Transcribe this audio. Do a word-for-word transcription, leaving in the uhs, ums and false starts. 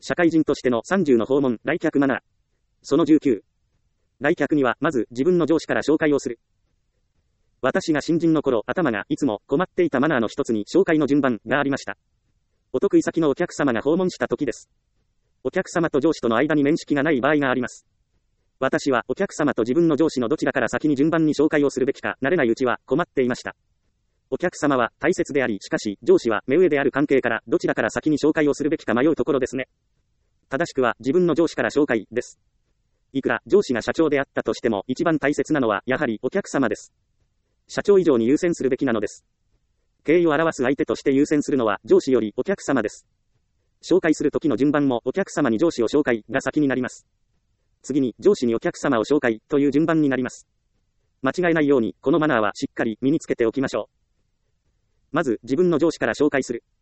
社会人としてのさんじゅうの訪問、来客マナー。そのじゅうきゅう。来客には、まず自分の上司から紹介をする。私が新人の頃、頭がいつも困っていたマナーの一つに紹介の順番がありました。お得意先のお客様が訪問した時です。お客様と上司との間に面識がない場合があります。私はお客様と自分の上司のどちらから先に順番に紹介をするべきか、慣れないうちは困っていました。お客様は大切であり、しかし上司は目上である関係からどちらから先に紹介をするべきか迷うところですね。正しくは自分の上司から紹介です。いくら上司が社長であったとしても一番大切なのはやはりお客様です。社長以上に優先するべきなのです。敬意を表す相手として優先するのは上司よりお客様です。紹介する時の順番もお客様に上司を紹介が先になります。次に上司にお客様を紹介という順番になります。間違えないようにこのマナーはしっかり身につけておきましょう。まず自分の上司から紹介する。